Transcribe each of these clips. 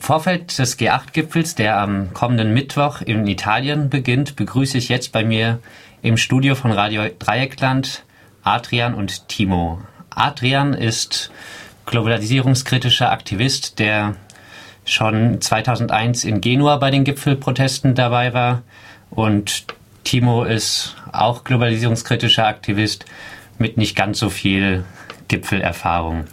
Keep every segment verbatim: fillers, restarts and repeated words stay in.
Vorfeld des G acht Gipfels, der am kommenden Mittwoch in Italien beginnt, begrüße ich jetzt bei mir im Studio von Radio Dreieckland Adrian und Timo. Adrian ist globalisierungskritischer Aktivist, der schon zweitausendeins in Genua bei den Gipfelprotesten dabei war, und Timo ist auch globalisierungskritischer Aktivist mit nicht ganz so viel Gipfelerfahrung.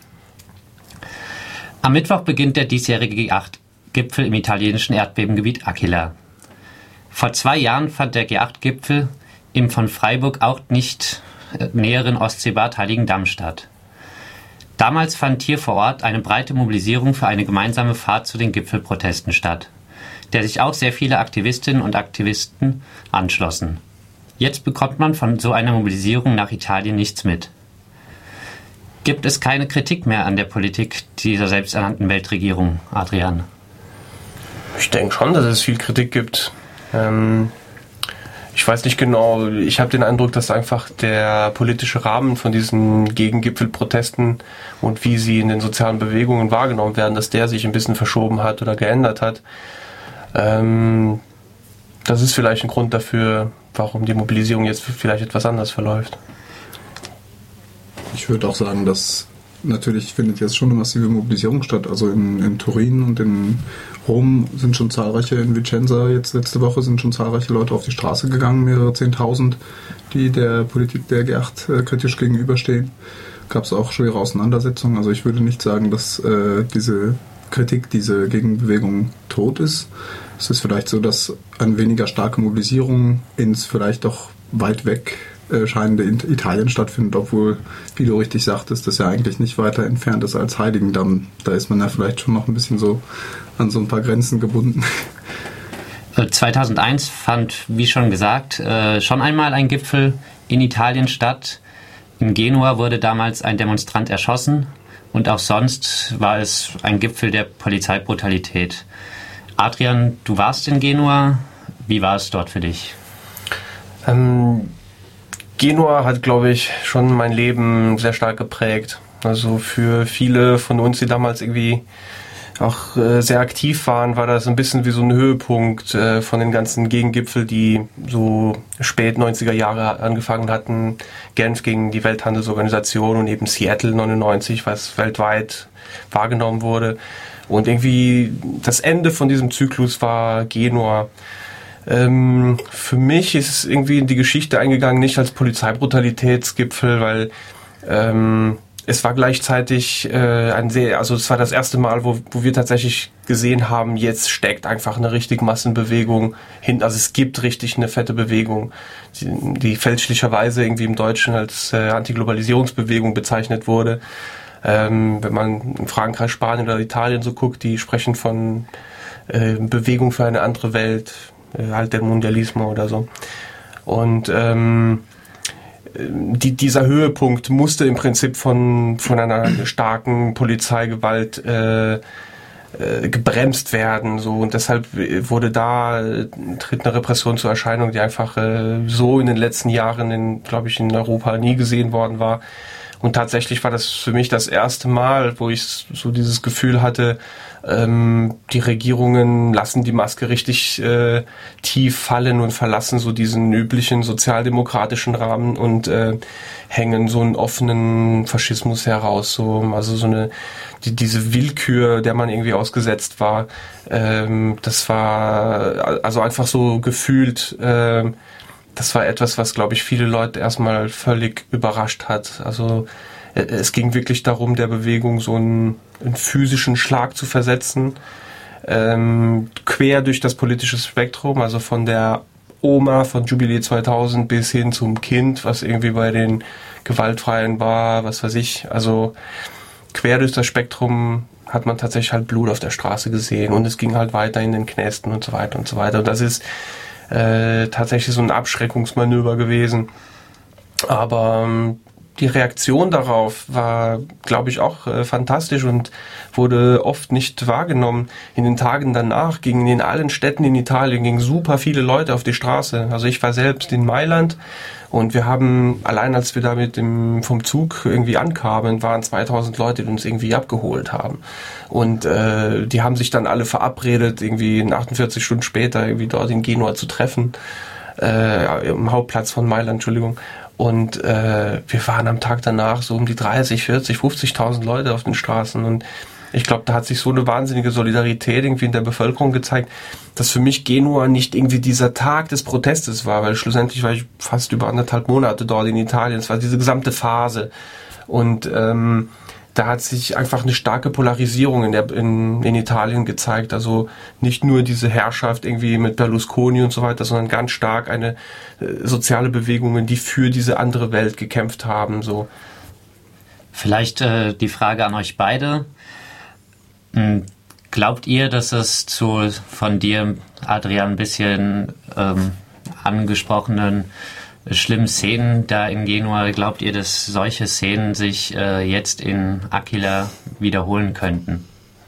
Am Mittwoch beginnt der diesjährige G acht Gipfel im italienischen Erdbebengebiet Aquila. Vor zwei Jahren fand der G acht Gipfel im von Freiburg auch nicht näheren Ostseebad Heiligendamm statt. Damals fand hier vor Ort eine breite Mobilisierung für eine gemeinsame Fahrt zu den Gipfelprotesten statt, der sich auch sehr viele Aktivistinnen und Aktivisten anschlossen. Jetzt bekommt man von so einer Mobilisierung nach Italien nichts mit. Gibt es keine Kritik mehr an der Politik dieser selbsternannten Weltregierung, Adrian? Ich denke schon, dass es viel Kritik gibt. Ähm, ich weiß nicht genau, ich habe den Eindruck, dass einfach der politische Rahmen von diesen Gegengipfelprotesten und wie sie in den sozialen Bewegungen wahrgenommen werden, dass der sich ein bisschen verschoben hat oder geändert hat. Ähm, das ist vielleicht ein Grund dafür, warum die Mobilisierung jetzt vielleicht etwas anders verläuft. Ich würde auch sagen, dass natürlich findet jetzt schon eine massive Mobilisierung statt. Also in, in Turin und in Rom sind schon zahlreiche, in Vicenza jetzt letzte Woche sind schon zahlreiche Leute auf die Straße gegangen, mehrere Zehntausend, die der Politik der G acht äh, kritisch gegenüberstehen. Gab es auch schwere Auseinandersetzungen. Also ich würde nicht sagen, dass äh, diese Kritik, diese Gegenbewegung tot ist. Es ist vielleicht so, dass eine weniger starke Mobilisierung ins vielleicht doch weit weg scheinende in Italien stattfindet, obwohl, wie du richtig sagtest, das ja eigentlich nicht weiter entfernt ist als Heiligendamm. Da ist man ja vielleicht schon noch ein bisschen so an so ein paar Grenzen gebunden. zweitausendeins fand, wie schon gesagt, schon einmal ein Gipfel in Italien statt. In Genua wurde damals ein Demonstrant erschossen und auch sonst war es ein Gipfel der Polizeibrutalität. Adrian, du warst in Genua. Wie war es dort für dich? Ähm Genua hat, glaube ich, schon mein Leben sehr stark geprägt. Also für viele von uns, die damals irgendwie auch äh, sehr aktiv waren, war das ein bisschen wie so ein Höhepunkt äh, von den ganzen Gegengipfel, die so spät neunziger Jahre angefangen hatten. Genf gegen die Welthandelsorganisation und eben Seattle neunundneunzig, was weltweit wahrgenommen wurde. Und irgendwie das Ende von diesem Zyklus war Genua. Ähm, für mich ist es irgendwie in die Geschichte eingegangen, nicht als Polizeibrutalitätsgipfel, weil ähm, es war gleichzeitig äh, ein sehr, also es war das erste Mal, wo, wo wir tatsächlich gesehen haben, jetzt steckt einfach eine richtige Massenbewegung hin, also es gibt richtig eine fette Bewegung, die, die fälschlicherweise irgendwie im Deutschen als äh, Antiglobalisierungsbewegung bezeichnet wurde. Ähm, wenn man in Frankreich, Spanien oder Italien so guckt, die sprechen von äh, Bewegung für eine andere Welt, halt der Mundialismo oder so. Und ähm, die, dieser Höhepunkt musste im Prinzip von, von einer starken Polizeigewalt äh, äh, gebremst werden. So. Und deshalb wurde da, äh, tritt eine Repression zur Erscheinung, die einfach äh, so in den letzten Jahren, in, glaube ich, in Europa nie gesehen worden war. Und tatsächlich war das für mich das erste Mal, wo ich so dieses Gefühl hatte, ähm, die Regierungen lassen die Maske richtig äh, tief fallen und verlassen so diesen üblichen sozialdemokratischen Rahmen und äh, hängen so einen offenen Faschismus heraus. So, also so eine die, diese Willkür, der man irgendwie ausgesetzt war, ähm, das war also einfach so gefühlt. Äh, Das war etwas, was, glaube ich, viele Leute erstmal völlig überrascht hat. Also es ging wirklich darum, der Bewegung so einen, einen physischen Schlag zu versetzen, ähm, quer durch das politische Spektrum, also von der Oma von Jubilee zweitausend bis hin zum Kind, was irgendwie bei den Gewaltfreien war, was weiß ich. Also quer durch das Spektrum hat man tatsächlich halt Blut auf der Straße gesehen und es ging halt weiter in den Knästen und so weiter und so weiter. Und das ist Äh, tatsächlich so ein Abschreckungsmanöver gewesen. Aber ähm, die Reaktion darauf war, glaube ich, auch äh, fantastisch und wurde oft nicht wahrgenommen. In den Tagen danach gingen in allen Städten in Italien gingen super viele Leute auf die Straße. Also ich war selbst in Mailand Und wir haben, allein als wir da mit dem, vom Zug irgendwie ankamen, waren zweitausend Leute, die uns irgendwie abgeholt haben. Und äh, die haben sich dann alle verabredet, irgendwie achtundvierzig Stunden später irgendwie dort in Genua zu treffen, äh, im Hauptplatz von Mailand, Entschuldigung. Und äh, wir waren am Tag danach so um die dreißig, vierzig, fünfzigtausend Leute auf den Straßen. Und ich glaube, da hat sich so eine wahnsinnige Solidarität irgendwie in der Bevölkerung gezeigt, dass für mich Genua nicht irgendwie dieser Tag des Protestes war, weil schlussendlich war ich fast über anderthalb Monate dort in Italien. Es war diese gesamte Phase. Und ähm, da hat sich einfach eine starke Polarisierung in, der, in, in Italien gezeigt. Also nicht nur diese Herrschaft irgendwie mit Berlusconi und so weiter, sondern ganz stark eine äh, soziale Bewegungen, die für diese andere Welt gekämpft haben. So. Vielleicht äh, die Frage an euch beide. Glaubt ihr, dass es zu von dir, Adrian, ein bisschen ähm, angesprochenen schlimmen Szenen da in Genua, glaubt ihr, dass solche Szenen sich äh, jetzt in Aquila wiederholen könnten?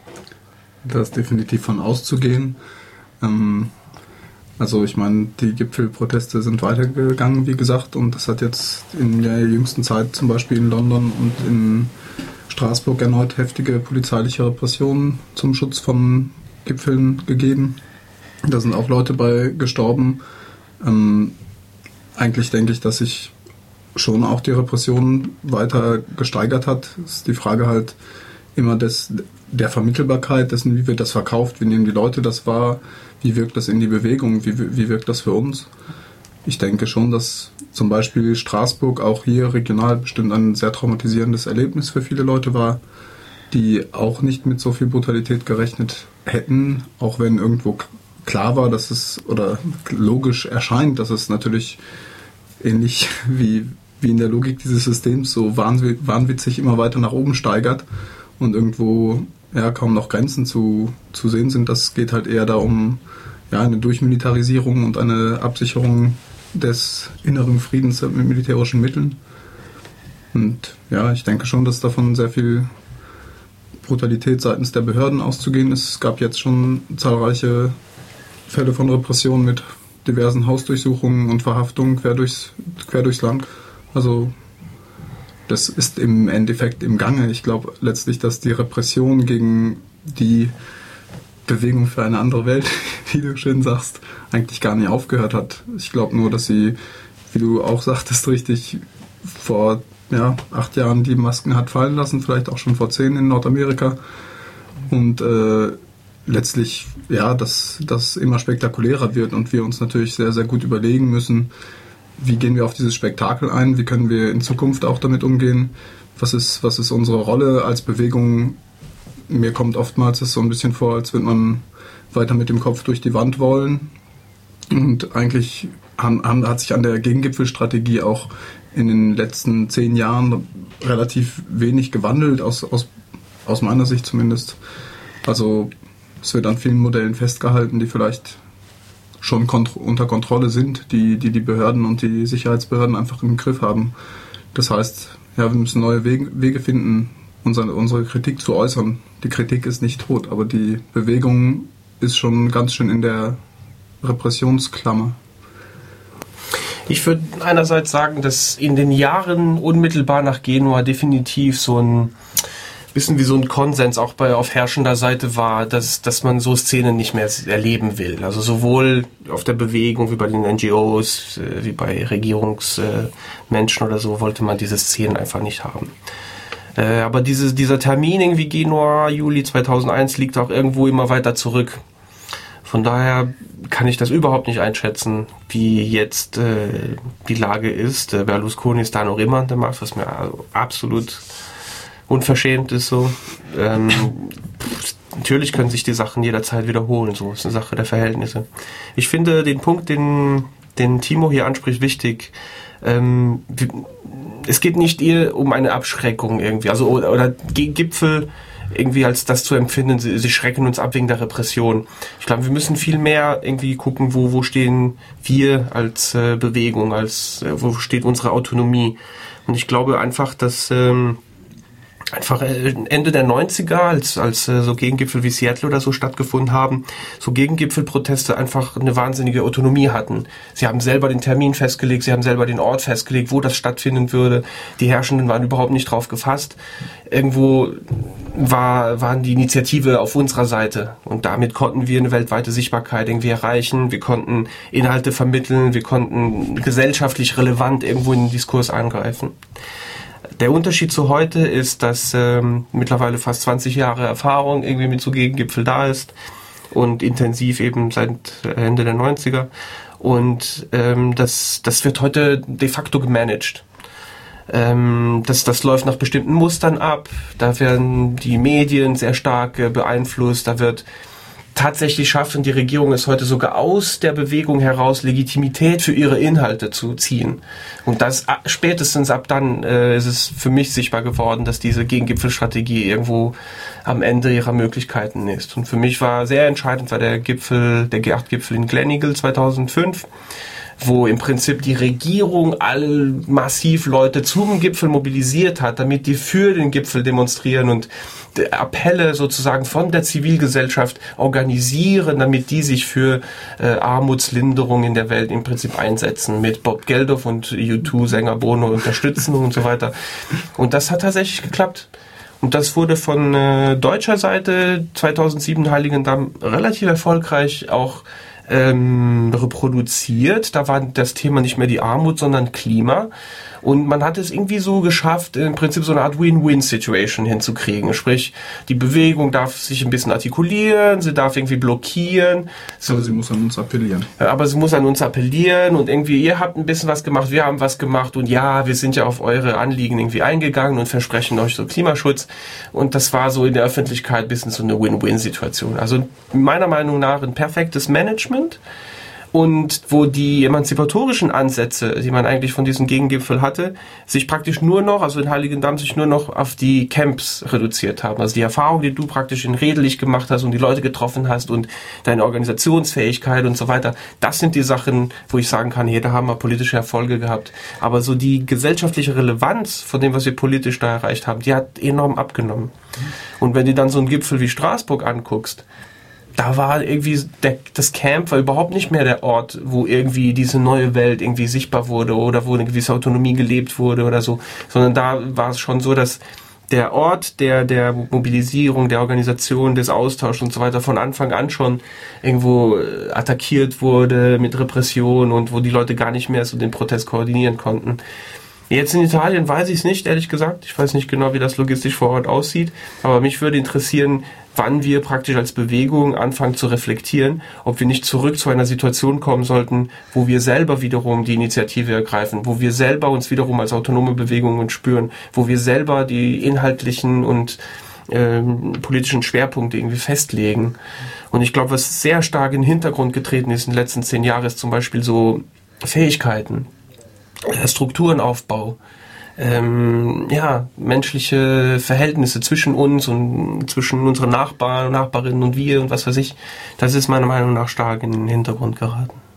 Da ist definitiv von auszugehen. Ähm, also ich meine, die Gipfelproteste sind weitergegangen, wie gesagt, und das hat jetzt in der jüngsten Zeit zum Beispiel in London und in Straßburg erneut heftige polizeiliche Repressionen zum Schutz von Gipfeln gegeben. Da sind auch Leute bei gestorben. Ähm, eigentlich denke ich, dass sich schon auch die Repression weiter gesteigert hat. Es ist die Frage halt immer des, der Vermittelbarkeit dessen, wie wird das verkauft, wie nehmen die Leute das wahr, wie wirkt das in die Bewegung, wie, wie wirkt das für uns. Ich denke schon, dass zum Beispiel Straßburg auch hier regional bestimmt ein sehr traumatisierendes Erlebnis für viele Leute war, die auch nicht mit so viel Brutalität gerechnet hätten, auch wenn irgendwo klar war, dass es oder logisch erscheint, dass es natürlich ähnlich wie, wie in der Logik dieses Systems so wahnwitzig immer weiter nach oben steigert und irgendwo ja kaum noch Grenzen zu, zu sehen sind. Das geht halt eher darum, ja, eine Durchmilitarisierung und eine Absicherung des inneren Friedens mit militärischen Mitteln. Und ja, ich denke schon, dass davon sehr viel Brutalität seitens der Behörden auszugehen ist. Es gab jetzt schon zahlreiche Fälle von Repression mit diversen Hausdurchsuchungen und Verhaftungen quer durchs, quer durchs Land. Also das ist im Endeffekt im Gange. Ich glaube letztlich, dass die Repression gegen die Bewegung für eine andere Welt, wie du schön sagst, eigentlich gar nicht aufgehört hat. Ich glaube nur, dass sie, wie du auch sagtest, richtig vor ja, acht Jahren die Masken hat fallen lassen, vielleicht auch schon vor zehn in Nordamerika. Und äh, letztlich, ja, dass das immer spektakulärer wird und wir uns natürlich sehr, sehr gut überlegen müssen, wie gehen wir auf dieses Spektakel ein, wie können wir in Zukunft auch damit umgehen, was ist, was ist unsere Rolle als Bewegung. Mir kommt oftmals es so ein bisschen vor, als würde man weiter mit dem Kopf durch die Wand wollen. Und eigentlich haben, haben, hat sich an der Gegengipfelstrategie auch in den letzten zehn Jahren relativ wenig gewandelt, aus, aus, aus meiner Sicht zumindest. Also es wird an vielen Modellen festgehalten, die vielleicht schon kont- unter Kontrolle sind, die, die die Behörden und die Sicherheitsbehörden einfach im Griff haben. Das heißt, ja, wir müssen neue Wege, Wege finden, unsere, unsere Kritik zu äußern. Die Kritik ist nicht tot, aber die Bewegung ist schon ganz schön in der Repressionsklammer. Ich würde einerseits sagen, dass in den Jahren unmittelbar nach Genua definitiv so ein bisschen wie so ein Konsens auch bei auf herrschender Seite war, dass, dass man so Szenen nicht mehr erleben will. Also sowohl auf der Bewegung wie bei den N G Os, äh, wie bei Regierungsmenschen äh, oder so, wollte man diese Szenen einfach nicht haben. Äh, aber diese, dieser Termin irgendwie Genua, Juli zweitausendeins, liegt auch irgendwo immer weiter zurück. Von daher kann ich das überhaupt nicht einschätzen, wie jetzt äh, die Lage ist. Äh, Berlusconi ist da noch immer an der Macht, was mir also absolut unverschämt ist so. Ähm, pff, natürlich können sich die Sachen jederzeit wiederholen, so ist eine Sache der Verhältnisse. Ich finde den Punkt, den, den Timo hier anspricht, wichtig. Ähm, es geht nicht ihr um eine Abschreckung irgendwie, also oder, oder Gipfel irgendwie als das zu empfinden, sie, sie schrecken uns ab wegen der Repression. Ich glaube, wir müssen viel mehr irgendwie gucken, wo, wo stehen wir als äh, Bewegung, als äh, wo steht unsere Autonomie. Und ich glaube einfach, dass ähm, einfach Ende der neunziger, als, als so Gegengipfel wie Seattle oder so stattgefunden haben, so Gegengipfelproteste einfach eine wahnsinnige Autonomie hatten. Sie haben selber den Termin festgelegt, sie haben selber den Ort festgelegt, wo das stattfinden würde. Die Herrschenden waren überhaupt nicht drauf gefasst. Irgendwo war, waren die Initiative auf unserer Seite und damit konnten wir eine weltweite Sichtbarkeit irgendwie erreichen. Wir konnten Inhalte vermitteln, wir konnten gesellschaftlich relevant irgendwo in den Diskurs eingreifen. Der Unterschied zu heute ist, dass ähm, mittlerweile fast zwanzig Jahre Erfahrung irgendwie mit so Gegengipfel da ist und intensiv eben seit Ende der neunziger. Und ähm, das, das wird heute de facto gemanagt. Ähm, das, das läuft nach bestimmten Mustern ab. Da werden die Medien sehr stark äh, beeinflusst. Da wird tatsächlich schaffen die Regierung es heute sogar aus der Bewegung heraus, Legitimität für ihre Inhalte zu ziehen. Und das spätestens ab dann äh, ist es für mich sichtbar geworden, dass diese Gegengipfelstrategie irgendwo am Ende ihrer Möglichkeiten ist. Und für mich war sehr entscheidend war der Gipfel, der G acht Gipfel in Gleneagle zweitausendfünf, wo im Prinzip die Regierung all massiv Leute zum Gipfel mobilisiert hat, damit die für den Gipfel demonstrieren und Appelle sozusagen von der Zivilgesellschaft organisieren, damit die sich für äh, Armutslinderung in der Welt im Prinzip einsetzen, mit Bob Geldof und U zwei Sänger Bono unterstützen und so weiter. Und das hat tatsächlich geklappt. Und das wurde von äh, deutscher Seite zweitausendsieben in Heiligendamm relativ erfolgreich auch ähm, reproduziert. Da war das Thema nicht mehr die Armut, sondern Klima. Und man hat es irgendwie so geschafft, im Prinzip so eine Art Win-Win-Situation hinzukriegen. Sprich, die Bewegung darf sich ein bisschen artikulieren, sie darf irgendwie blockieren. So, aber sie muss an uns appellieren. Aber sie muss an uns appellieren und irgendwie, ihr habt ein bisschen was gemacht, wir haben was gemacht und ja, wir sind ja auf eure Anliegen irgendwie eingegangen und versprechen euch so Klimaschutz. Und das war so in der Öffentlichkeit ein bisschen so eine Win-Win-Situation. Also meiner Meinung nach ein perfektes Management. Und wo die emanzipatorischen Ansätze, die man eigentlich von diesem Gegengipfel hatte, sich praktisch nur noch, also in Heiligendamm, sich nur noch auf die Camps reduziert haben. Also die Erfahrung, die du praktisch in Redlich gemacht hast und die Leute getroffen hast und deine Organisationsfähigkeit und so weiter, das sind die Sachen, wo ich sagen kann, hier, da haben wir politische Erfolge gehabt. Aber so die gesellschaftliche Relevanz von dem, was wir politisch da erreicht haben, die hat enorm abgenommen. Und wenn du dann so einen Gipfel wie Straßburg anguckst, da war irgendwie, der, das Camp war überhaupt nicht mehr der Ort, wo irgendwie diese neue Welt irgendwie sichtbar wurde oder wo eine gewisse Autonomie gelebt wurde oder so, sondern da war es schon so, dass der Ort der, der Mobilisierung, der Organisation, des Austauschs und so weiter von Anfang an schon irgendwo attackiert wurde mit Repression und wo die Leute gar nicht mehr so den Protest koordinieren konnten. Jetzt in Italien weiß ich es nicht, ehrlich gesagt. Ich weiß nicht genau, wie das logistisch vor Ort aussieht. Aber mich würde interessieren, wann wir praktisch als Bewegung anfangen zu reflektieren, ob wir nicht zurück zu einer Situation kommen sollten, wo wir selber wiederum die Initiative ergreifen, wo wir selber uns wiederum als autonome Bewegungen spüren, wo wir selber die inhaltlichen und ähm, politischen Schwerpunkte irgendwie festlegen. Und ich glaube, was sehr stark in den Hintergrund getreten ist in den letzten zehn Jahren, ist zum Beispiel so Fähigkeiten. Strukturenaufbau, ähm, ja, menschliche Verhältnisse zwischen uns und zwischen unseren Nachbarn, Nachbarinnen und wir und was weiß ich, das ist meiner Meinung nach stark in den Hintergrund geraten.